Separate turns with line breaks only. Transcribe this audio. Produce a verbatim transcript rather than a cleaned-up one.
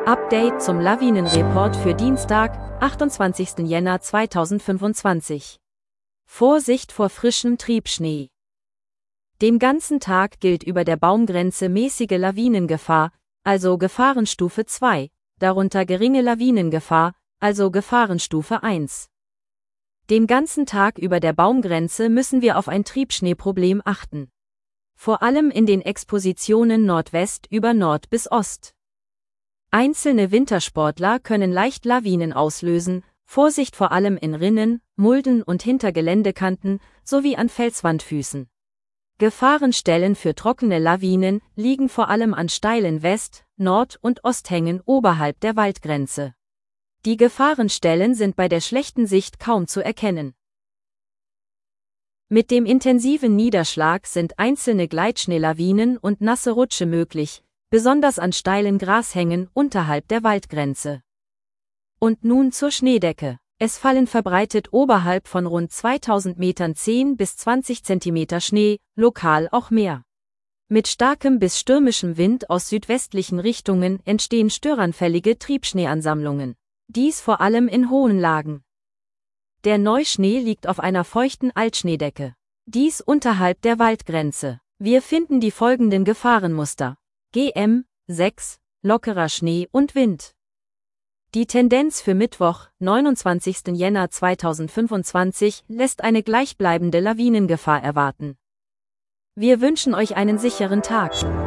Update zum Lawinenreport für Dienstag, achtundzwanzigsten Jänner zweitausendfünfundzwanzig. Vorsicht vor frischem Triebschnee. Den ganzen Tag gilt über der Baumgrenze mäßige Lawinengefahr, also Gefahrenstufe zwei, darunter geringe Lawinengefahr, also Gefahrenstufe eins. Den ganzen Tag über der Baumgrenze müssen wir auf ein Triebschneeproblem achten. Vor allem in den Expositionen Nordwest über Nord bis Ost. Einzelne Wintersportler können leicht Lawinen auslösen, Vorsicht vor allem in Rinnen, Mulden und hinter Geländekanten sowie an Felswandfüßen. Gefahrenstellen für trockene Lawinen liegen vor allem an steilen West-, Nord- und Osthängen oberhalb der Waldgrenze. Die Gefahrenstellen sind bei der schlechten Sicht kaum zu erkennen. Mit dem intensiven Niederschlag sind einzelne Gleitschneelawinen und nasse Rutsche möglich, besonders an steilen Grashängen unterhalb der Waldgrenze. Und nun zur Schneedecke. Es fallen verbreitet oberhalb von rund zweitausend Metern zehn bis zwanzig Zentimeter Schnee, lokal auch mehr. Mit starkem bis stürmischem Wind aus südwestlichen Richtungen entstehen störanfällige Triebschneeansammlungen. Dies vor allem in hohen Lagen. Der Neuschnee liegt auf einer feuchten Altschneedecke. Dies unterhalb der Waldgrenze. Wir finden die folgenden Gefahrenmuster. G M sechs, lockerer Schnee und Wind. Die Tendenz für Mittwoch, neunundzwanzigsten Jänner zweitausendfünfundzwanzig, lässt eine gleichbleibende Lawinengefahr erwarten. Wir wünschen euch einen sicheren Tag.